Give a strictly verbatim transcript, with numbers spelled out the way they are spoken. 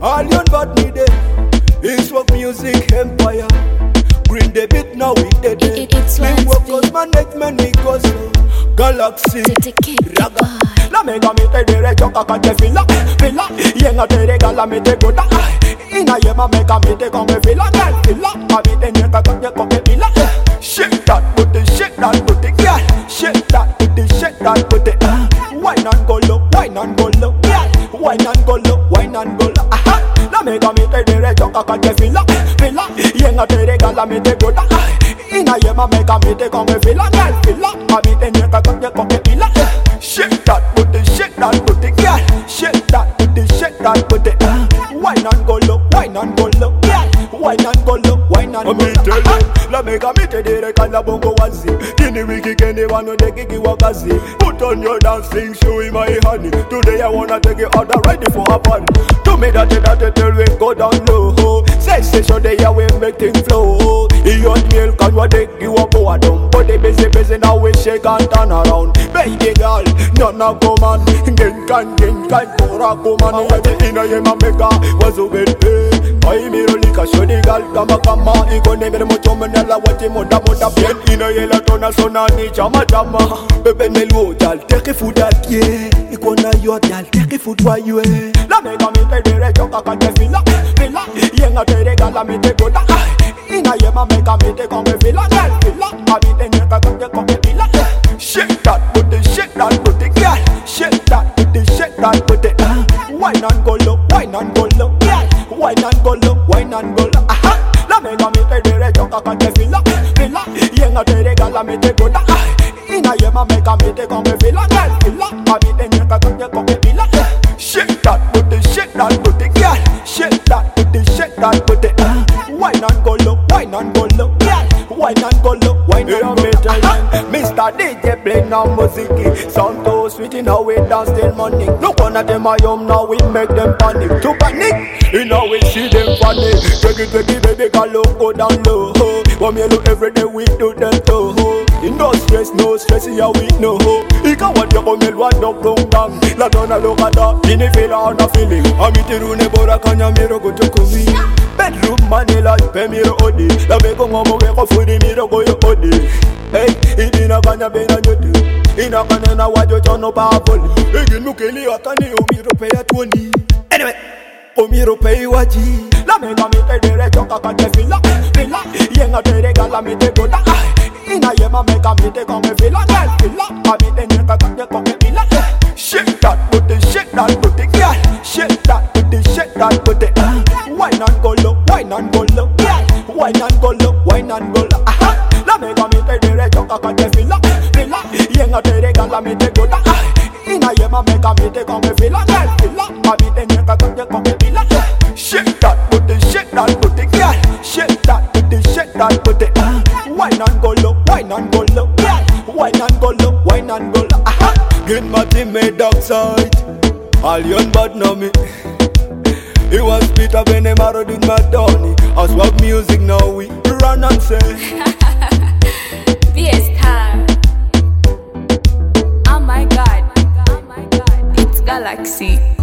All you but me there. It's what music empire. Green the beat now we dead. It, it, it's Me Lance work B. cause my neck man me cause Galaxy Raga. La mega me te dire joka kante fila Fila Yenga te regala me te goda Ina yema mega me te come fila Girl fila Ma me te nyeka kanye koke fila Shake that booty, shake that booty girl Shake that booty, shake that booty uh. Wine and go low, wine and go low girl Wine and go low, wine and go low uh-huh. La mega me te dire joka kante fila Fila Yenga te regala me te goda Ina yema mega me te come fila Girl fila Ma me te nyeka kanye koke fila Shake that booty, shake that booty, girl. Shake that booty, shake that booty. Uh. Wine and go low, wine and go low, girl. Wine and go low, wine and go low. Uh-huh. La mega me te dire kala bongo wazi. Kini wiki kene wano de kiki wakazi. Put on your dancing shoe in my honey. Today I wanna take it out and ready for a party. To me that that till we go down low. Say say so they are we make things flow. You milk and what they give up go down. But they busy busy now we shake and turn around. Baby girl. Not na command, gen can gen can pora command. Yati ina yema mega wazo bete. Ai miro lika shodi gal kama kama. Iko nemere mocho menala wati moda moda. Bien ina yela tona sona ni chama chama. Bebe melu dal teke food al kie. Iko na yo dal teke food wa yue. La mega me te dire joka kante fila fila. Yenga te regala me te goda. Ina yema mega me te come fila gal fila. Abi te nyeka kante koke fila. Shake that booty, shake that booty, girl. Shake that booty, shake that booty. Uh. Wine and go low, wine and go low, girl. Wine and go low, wine and go low. Aha. La mega me te dire joka kante fila, fila. Yenga te regala me te goda. Ina yema mega me te come fila, girl. Fila. Abi te nyeka kante koke fila. Shake that booty, shake that booty, girl. Shake that booty, shake that booty. Uh. Wine and go low, wine and go low, girl. Wine and go low, wine and go low. Mister D J play now music. Sound so sweet in how we dance till morning. Look on at them I am now we make them panic. To panic, in how we see them funny. Take it, take it, baby, call low, go down low. When me look every day we do them too. No stress, no stress, yeah we know. Ika what you come in one dog long down. La donna look at that, in a feel on a feeling. I'm it in a bora kanya miro go to kumi. Bedroom manila, pay me the odi. La me go mama we go for the miro go yo odi. Hey, it in a kanya bena nyotu. In a kanya na wadi turn up a volley. Again look eli atani o miro pay at twenty. Anyway, o miro pay waji. La me ga me te dire joka kante fila fila. Yenga te regala me te goda. Ina yema me ga me te come fila girl fila. Abi te nyeka kanye koke fila. Shake that booty, shake that booty, girl. Shake that booty, shake that booty. Uh. Wine and go low, wine and go low, girl. Wine and go low, wine and go low. Aha. La mega me te dire joka kante fila fila. Yenga te regala me te goda. Ina yema me ga me te come fila girl fila. Abi te nyeka kanye koke fila. Shake that booty, shake that booty, girl. Shake that booty, shake that booty. Uh. Wine and go low, wine and go low, girl. Wine and go low, wine and go low. Aha. Get my team made dark side. All young but know me. It was Peter when they married with my Donny. I swap music now we run and say B S time. Oh my god. Oh my god. It's Galaxy.